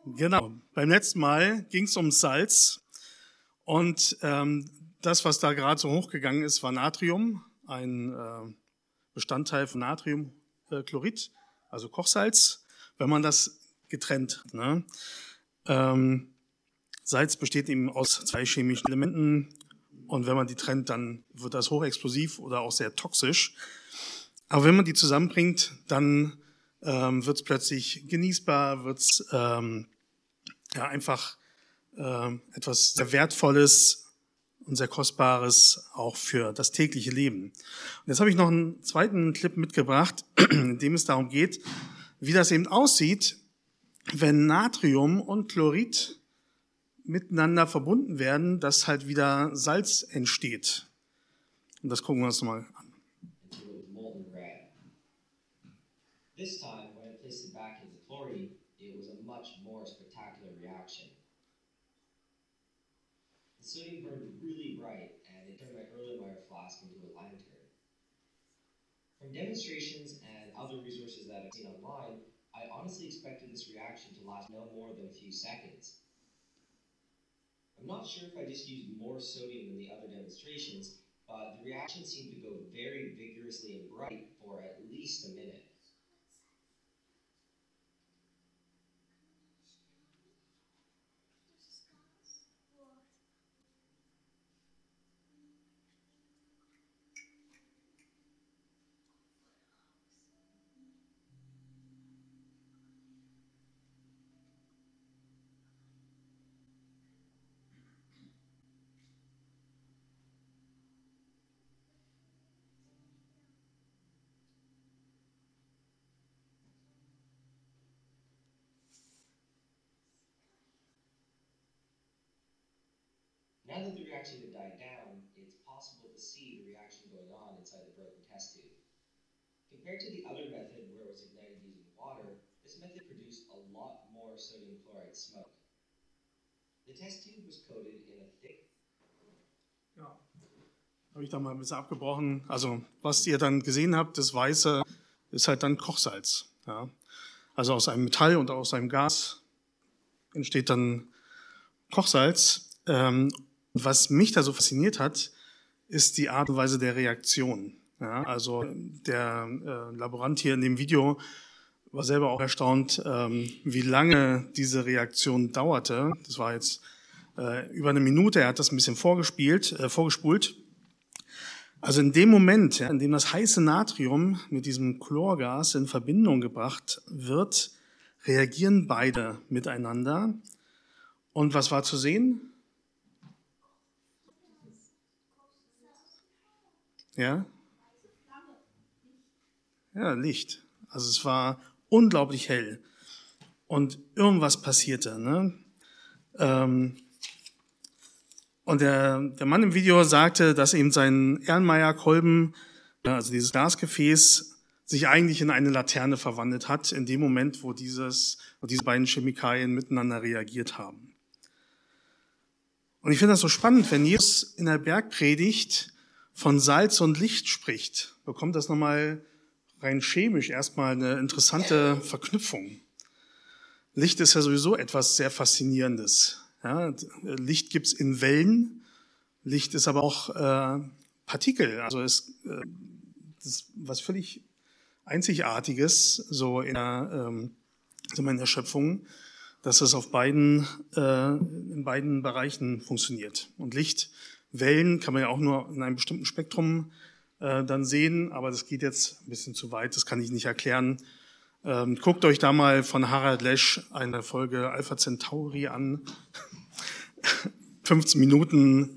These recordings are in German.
Genau. Beim letzten Mal ging es um Salz und das, was da gerade so hochgegangen ist, war Natrium, ein Bestandteil von Natriumchlorid, also Kochsalz, wenn man das getrennt hat. Ne? Salz besteht eben aus zwei chemischen Elementen und wenn man die trennt, dann wird das hochexplosiv oder auch sehr toxisch. Aber wenn man die zusammenbringt, dann wird es plötzlich genießbar, wird es einfach etwas sehr Wertvolles und sehr Kostbares auch für das tägliche Leben. Und jetzt habe ich noch einen zweiten Clip mitgebracht, in dem es darum geht, wie das eben aussieht, wenn Natrium und Chlorid miteinander verbunden werden, dass halt wieder Salz entsteht. Und das gucken wir uns nochmal an. This time, when I placed it back into chlorine, it was a much more spectacular reaction. The sodium burned really bright, and it turned my Erlenmeyer flask into a lantern. From demonstrations and other resources that I've seen online, I honestly expected this reaction to last no more than a few seconds. I'm not sure if I just used more sodium than the other demonstrations, but the reaction seemed to go very vigorously and bright for at least a minute. Now that the reaction had died down, it's possible to see the reaction going on inside the broken test tube. Compared to the other method where it was ignited using water, this method produced a lot more sodium chloride smoke. The test tube was coated in a thick... Ja, habe ich da mal ein bisschen abgebrochen. Also was ihr dann gesehen habt, das Weiße ist halt dann Kochsalz. Ja? Also aus einem Metall und aus einem Gas entsteht dann Kochsalz. Was mich da so fasziniert hat, ist die Art und Weise der Reaktion. Ja, also der Laborant hier in dem Video war selber auch erstaunt, wie lange diese Reaktion dauerte. Das war jetzt über eine Minute, er hat das ein bisschen vorgespult. Also in dem Moment, in dem das heiße Natrium mit diesem Chlorgas in Verbindung gebracht wird, reagieren beide miteinander. Und was war zu sehen? Ja? Ja, Licht. Also es war unglaublich hell. Und irgendwas passierte. Ne? Und der Mann im Video sagte, dass eben sein Erlenmeyer-Kolben, also dieses Glasgefäß, sich eigentlich in eine Laterne verwandelt hat, in dem Moment, wo diese beiden Chemikalien miteinander reagiert haben. Und ich finde das so spannend, wenn Jesus in der Bergpredigt von Salz und Licht spricht, bekommt das nochmal rein chemisch erstmal eine interessante Verknüpfung. Licht ist ja sowieso etwas sehr Faszinierendes. Ja, Licht gibt's in Wellen, Licht ist aber auch Partikel, also es ist was völlig Einzigartiges so in der Schöpfung, dass es in beiden Bereichen funktioniert. Und Lichtwellen kann man ja auch nur in einem bestimmten Spektrum dann sehen, aber das geht jetzt ein bisschen zu weit, das kann ich nicht erklären. Guckt euch da mal von Harald Lesch eine Folge Alpha Centauri an. 15 Minuten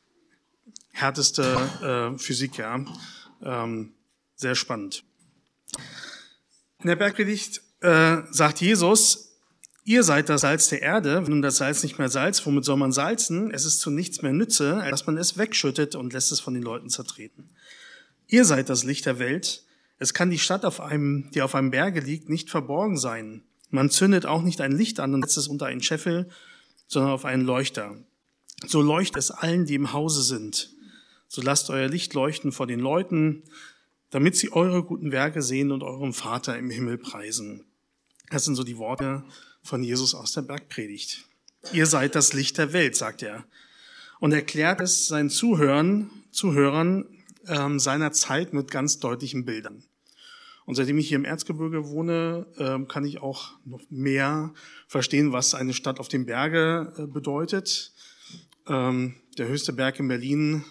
härteste Physik, ja. Sehr spannend. In der Bergpredigt sagt Jesus, ihr seid das Salz der Erde. Wenn nun das Salz nicht mehr salzt, womit soll man salzen? Es ist zu nichts mehr Nütze, dass man es wegschüttet und lässt es von den Leuten zertreten. Ihr seid das Licht der Welt. Es kann die Stadt, die auf einem Berge liegt, nicht verborgen sein. Man zündet auch nicht ein Licht an und setzt es unter einen Scheffel, sondern auf einen Leuchter. So leuchtet es allen, die im Hause sind. So lasst euer Licht leuchten vor den Leuten, damit sie eure guten Werke sehen und euren Vater im Himmel preisen. Das sind so die Worte von Jesus aus der Bergpredigt. Ihr seid das Licht der Welt, sagt er. Und erklärt es seinen Zuhörern seiner Zeit mit ganz deutlichen Bildern. Und seitdem ich hier im Erzgebirge wohne, kann ich auch noch mehr verstehen, was eine Stadt auf dem Berge bedeutet. Der höchste Berg in Berlin,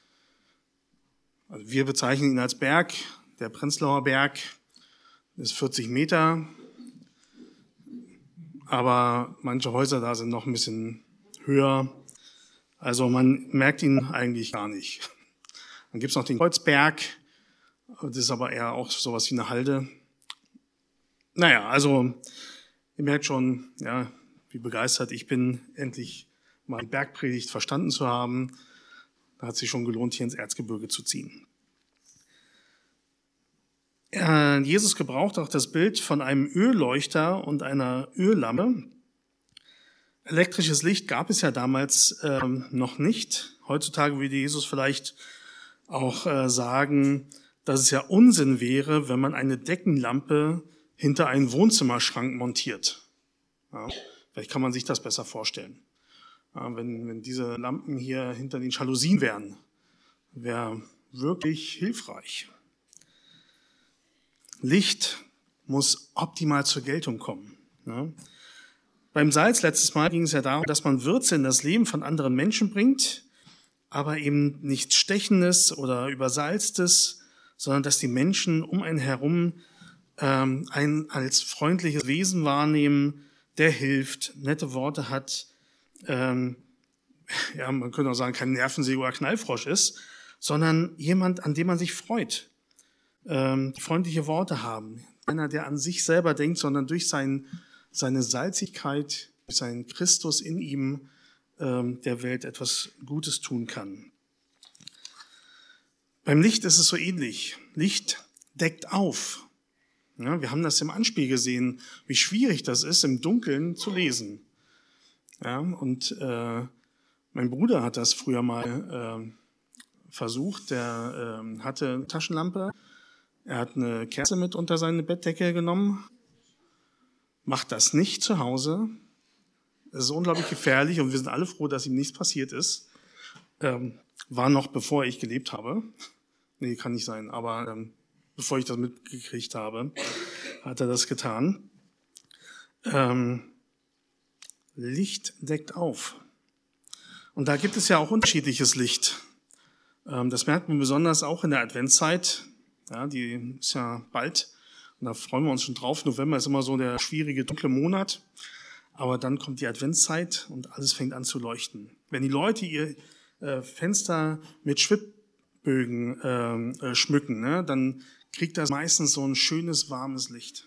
also wir bezeichnen ihn als Berg, der Prenzlauer Berg, ist 40 Meter. Aber manche Häuser da sind noch ein bisschen höher. Also man merkt ihn eigentlich gar nicht. Dann gibt's noch den Kreuzberg. Das ist aber eher auch sowas wie eine Halde. Naja, also ihr merkt schon, ja, wie begeistert ich bin, endlich mal die Bergpredigt verstanden zu haben. Da hat es sich schon gelohnt, hier ins Erzgebirge zu ziehen. Jesus gebraucht auch das Bild von einem Ölleuchter und einer Öllampe. Elektrisches Licht gab es ja damals noch nicht. Heutzutage würde Jesus vielleicht auch sagen, dass es ja Unsinn wäre, wenn man eine Deckenlampe hinter einen Wohnzimmerschrank montiert. Ja, vielleicht kann man sich das besser vorstellen. Ja, wenn diese Lampen hier hinter den Jalousien wären, wäre wirklich hilfreich. Licht muss optimal zur Geltung kommen. Ja. Beim Salz letztes Mal ging es ja darum, dass man Würze in das Leben von anderen Menschen bringt, aber eben nichts Stechendes oder Übersalztes, sondern dass die Menschen um einen herum einen als freundliches Wesen wahrnehmen, der hilft, nette Worte hat, ja, man könnte auch sagen, kein Nervensäge oder Knallfrosch ist, sondern jemand, an dem man sich freut. Freundliche Worte haben. Einer, der an sich selber denkt, sondern durch seine Salzigkeit, durch seinen Christus in ihm der Welt etwas Gutes tun kann. Beim Licht ist es so ähnlich. Licht deckt auf. Ja, wir haben das im Anspiel gesehen, wie schwierig das ist, im Dunkeln zu lesen. Ja, und mein Bruder hat das früher mal versucht. Der hatte eine Taschenlampe. Er hat eine Kerze mit unter seine Bettdecke genommen. Macht das nicht zu Hause. Es ist unglaublich gefährlich und wir sind alle froh, dass ihm nichts passiert ist. War noch bevor ich gelebt habe. Nee, kann nicht sein, aber bevor ich das mitgekriegt habe, hat er das getan. Licht deckt auf. Und da gibt es ja auch unterschiedliches Licht. Das merkt man besonders auch in der Adventszeit. Ja, die ist ja bald. Und da freuen wir uns schon drauf. November ist immer so der schwierige, dunkle Monat. Aber dann kommt die Adventszeit und alles fängt an zu leuchten. Wenn die Leute ihr Fenster mit Schwibbögen schmücken, ne, dann kriegt das meistens so ein schönes, warmes Licht.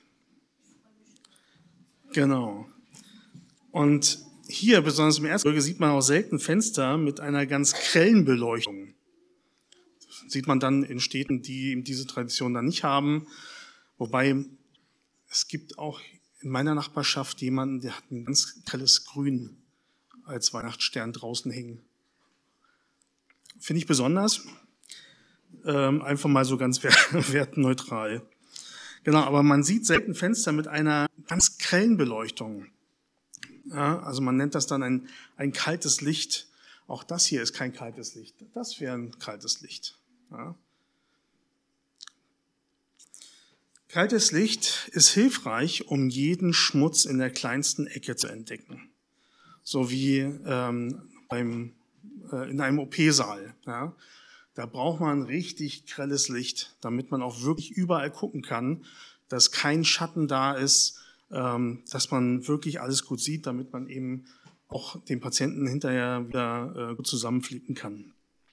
Genau. Und hier, besonders im Erzgebirge, sieht man auch selten Fenster mit einer ganz grellen Beleuchtung. Das sieht man dann in Städten, die eben diese Tradition dann nicht haben. Wobei es gibt auch in meiner Nachbarschaft jemanden, der hat ein ganz grelles Grün als Weihnachtsstern draußen hängen. Finde ich besonders. Einfach mal so ganz wertneutral. Genau, aber man sieht selten Fenster mit einer ganz grellen Beleuchtung. Ja, also man nennt das dann ein kaltes Licht. Auch das hier ist kein kaltes Licht. Das wäre ein kaltes Licht. Ja. Kaltes Licht ist hilfreich, um jeden Schmutz in der kleinsten Ecke zu entdecken. So wie in einem OP-Saal. Ja. Da braucht man richtig grelles Licht, damit man auch wirklich überall gucken kann, dass kein Schatten da ist, dass man wirklich alles gut sieht, damit man eben auch den Patienten hinterher wieder gut zusammenflicken kann.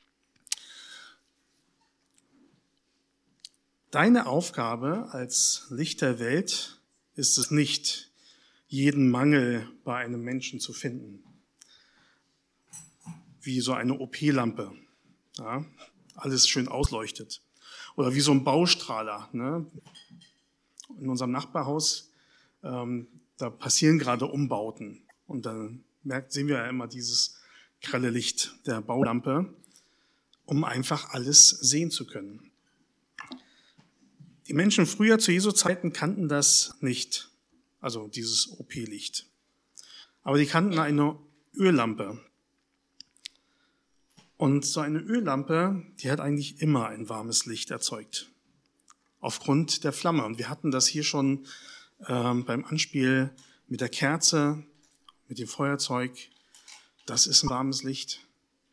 Deine Aufgabe als Licht der Welt ist es nicht, jeden Mangel bei einem Menschen zu finden. Wie so eine OP-Lampe, ja, alles schön ausleuchtet. Oder wie so ein Baustrahler. Ne? In unserem Nachbarhaus, da passieren gerade Umbauten. Und dann sehen wir ja immer dieses grelle Licht der Baulampe, um einfach alles sehen zu können. Die Menschen früher zu Jesu Zeiten kannten das nicht. also dieses OP-Licht. Aber die kannten eine Öllampe. Und so eine Öllampe, die hat eigentlich immer ein warmes Licht erzeugt. Aufgrund der Flamme. Und wir hatten das hier schon beim Anspiel mit der Kerze, mit dem Feuerzeug. Das ist ein warmes Licht.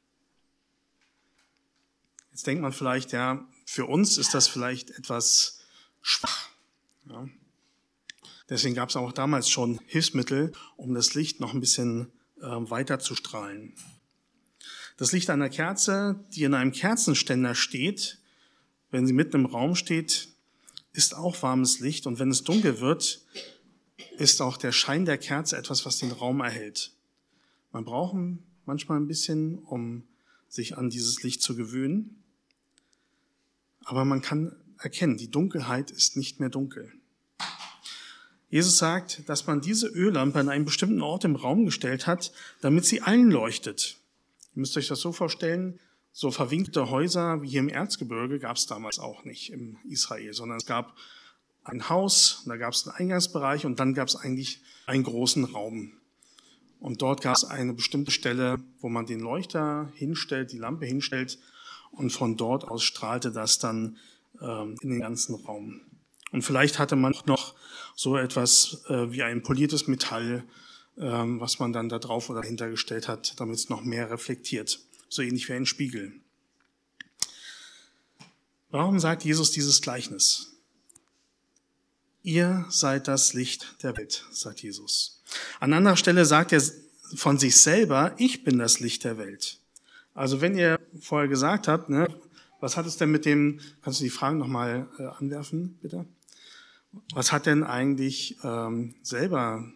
Jetzt denkt man vielleicht, ja, für uns ist das vielleicht etwas schwach. Ja. Deswegen gab es auch damals schon Hilfsmittel, um das Licht noch ein bisschen weiter zu strahlen. Das Licht einer Kerze, die in einem Kerzenständer steht, wenn sie mitten im Raum steht, ist auch warmes Licht. Und wenn es dunkel wird, ist auch der Schein der Kerze etwas, was den Raum erhält. Man braucht manchmal ein bisschen, um sich an dieses Licht zu gewöhnen. Aber man kann erkennen, die Dunkelheit ist nicht mehr dunkel. Jesus sagt, dass man diese Öllampe an einen bestimmten Ort im Raum gestellt hat, damit sie allen leuchtet. Ihr müsst euch das so vorstellen, so verwinkelte Häuser wie hier im Erzgebirge gab es damals auch nicht in Israel, sondern es gab ein Haus, da gab es einen Eingangsbereich und dann gab es eigentlich einen großen Raum. Und dort gab es eine bestimmte Stelle, wo man den Leuchter hinstellt, die Lampe hinstellt und von dort aus strahlte das dann in den ganzen Raum. Und vielleicht hatte man noch so etwas wie ein poliertes Metall, was man dann da drauf oder dahinter gestellt hat, damit es noch mehr reflektiert. So ähnlich wie ein Spiegel. Warum sagt Jesus dieses Gleichnis? Ihr seid das Licht der Welt, sagt Jesus. An anderer Stelle sagt er von sich selber, ich bin das Licht der Welt. Also wenn ihr vorher gesagt habt, ne, was hat es denn mit dem, kannst du die Fragen nochmal anwerfen, bitte? Was hat denn eigentlich selber,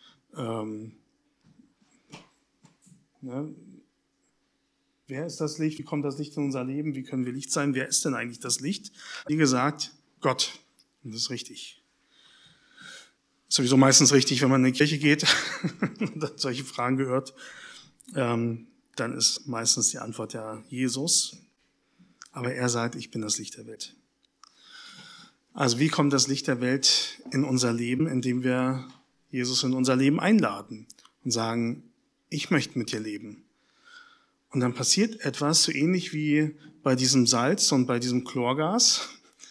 ne, wer ist das Licht? Wie kommt das Licht in unser Leben? Wie können wir Licht sein? Wer ist denn eigentlich das Licht? Wie gesagt, Gott. Und das ist richtig. Ist sowieso meistens richtig, wenn man in die Kirche geht und dann solche Fragen gehört. Dann ist meistens die Antwort ja Jesus. Aber er sagt, ich bin das Licht der Welt. Also wie kommt das Licht der Welt in unser Leben, indem wir Jesus in unser Leben einladen und sagen, ich möchte mit dir leben. Und dann passiert etwas, so ähnlich wie bei diesem Salz und bei diesem Chlorgas,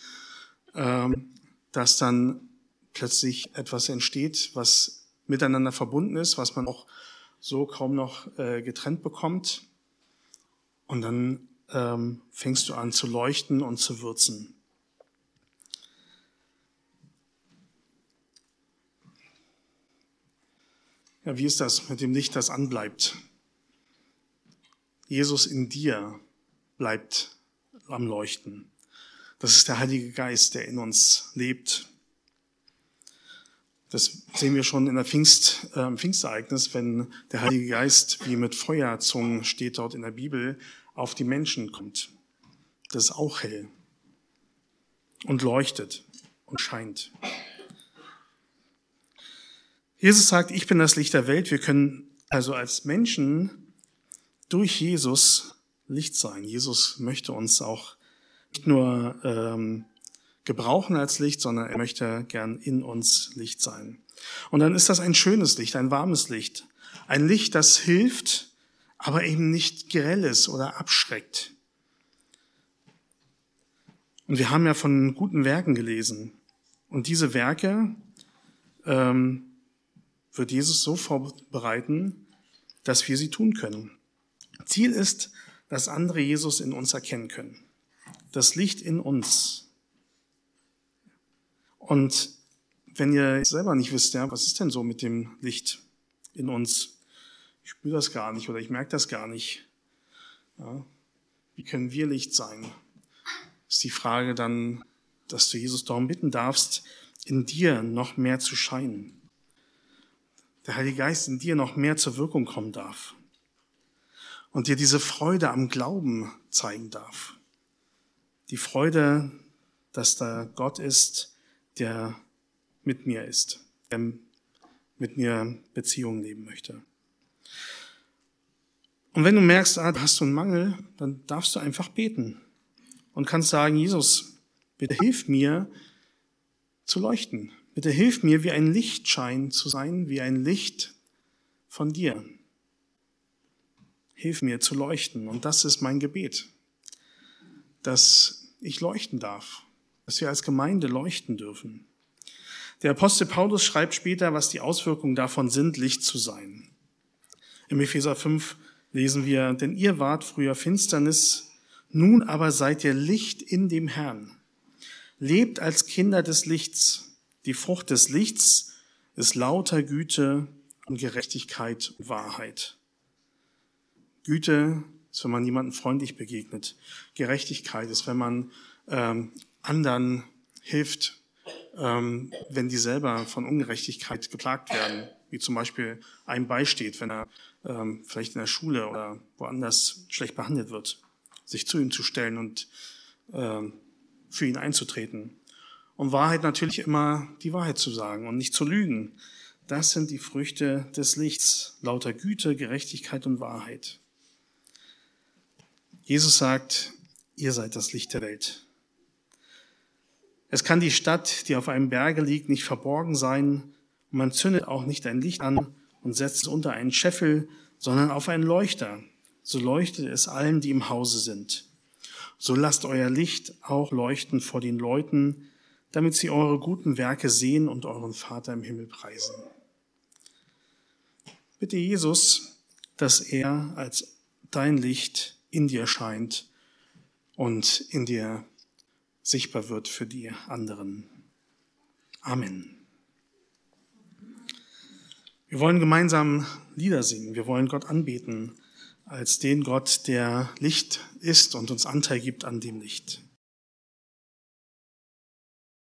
dass dann plötzlich etwas entsteht, was miteinander verbunden ist, was man auch so kaum noch getrennt bekommt. Und dann fängst du an zu leuchten und zu würzen. Ja, wie ist das mit dem Licht, das anbleibt? Jesus in dir bleibt am Leuchten. Das ist der Heilige Geist, der in uns lebt. Das sehen wir schon in der Pfingstereignis, wenn der Heilige Geist wie mit Feuerzungen, steht dort in der Bibel, auf die Menschen kommt. Das ist auch hell und leuchtet und scheint. Jesus sagt, ich bin das Licht der Welt. Wir können also als Menschen durch Jesus Licht sein. Jesus möchte uns auch nicht nur gebrauchen als Licht, sondern er möchte gern in uns Licht sein. Und dann ist das ein schönes Licht, ein warmes Licht. Ein Licht, das hilft, aber eben nicht grell ist oder abschreckt. Und wir haben ja von guten Werken gelesen. Und diese Werke wird Jesus so vorbereiten, dass wir sie tun können. Ziel ist, dass andere Jesus in uns erkennen können. Das Licht in uns. Und wenn ihr selber nicht wisst, ja, was ist denn so mit dem Licht in uns? Ich spüre das gar nicht oder ich merke das gar nicht. Ja, wie können wir Licht sein? Ist die Frage dann, dass du Jesus darum bitten darfst, in dir noch mehr zu scheinen. Der Heilige Geist in dir noch mehr zur Wirkung kommen darf. Und dir diese Freude am Glauben zeigen darf. Die Freude, dass da Gott ist, der mit mir ist, der mit mir Beziehungen leben möchte. Und wenn du merkst, hast du einen Mangel, dann darfst du einfach beten und kannst sagen, Jesus, bitte hilf mir zu leuchten, Bitte hilf mir, wie ein Lichtschein zu sein, wie ein Licht von dir. Hilf mir zu leuchten. Und das ist mein Gebet, dass ich leuchten darf, dass wir als Gemeinde leuchten dürfen. Der Apostel Paulus schreibt später, was die Auswirkungen davon sind, Licht zu sein. Im Epheser 5 lesen wir, denn ihr wart früher Finsternis, nun aber seid ihr Licht in dem Herrn. Lebt als Kinder des Lichts. Die Frucht des Lichts ist lauter Güte und Gerechtigkeit und Wahrheit. Güte ist, wenn man jemandem freundlich begegnet. Gerechtigkeit ist, wenn man anderen hilft, wenn die selber von Ungerechtigkeit geplagt werden, wie zum Beispiel einem beisteht, wenn er vielleicht in der Schule oder woanders schlecht behandelt wird, sich zu ihm zu stellen und für ihn einzutreten. Und Wahrheit natürlich immer die Wahrheit zu sagen und nicht zu lügen. Das sind die Früchte des Lichts, lauter Güte, Gerechtigkeit und Wahrheit. Jesus sagt, ihr seid das Licht der Welt. Es kann die Stadt, die auf einem Berge liegt, nicht verborgen sein. Und man zündet auch nicht ein Licht an und setzt es unter einen Scheffel, sondern auf einen Leuchter. So leuchtet es allen, die im Hause sind. So lasst euer Licht auch leuchten vor den Leuten, damit sie eure guten Werke sehen und euren Vater im Himmel preisen. Bitte Jesus, dass er als dein Licht in dir scheint und in dir sichtbar wird für die anderen. Amen. Wir wollen gemeinsam Lieder singen. Wir wollen Gott anbeten als den Gott, der Licht ist und uns Anteil gibt an dem Licht.